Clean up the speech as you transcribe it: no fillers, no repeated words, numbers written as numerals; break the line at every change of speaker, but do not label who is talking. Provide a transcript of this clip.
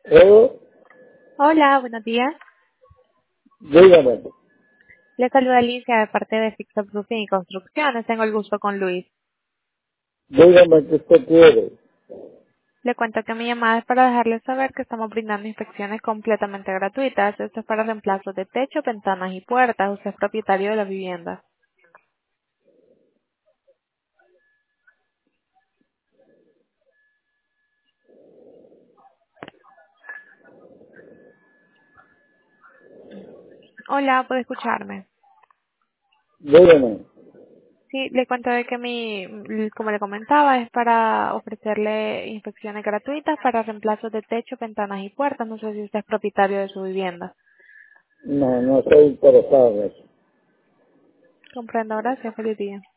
Oh,
Hola, buenos días.
dígame,
Le saluda Alicia de parte de Fixo Roofing y Construcciones. Tengo el gusto con Luis.
dígame qué usted quiere.
Le cuento que mi llamada es para dejarle saber que estamos brindando inspecciones completamente gratuitas. Esto es para reemplazos de techo, ventanas y puertas. Usted es propietario de la vivienda. Hola, ¿puede escucharme?
Dígame.
Sí, le cuento de que como le comentaba, es para ofrecerle inspecciones gratuitas para reemplazos de techo, ventanas y puertas. No sé si usted es propietario de su vivienda.
No, no estoy interesado en eso.
Comprendo, gracias. Feliz día.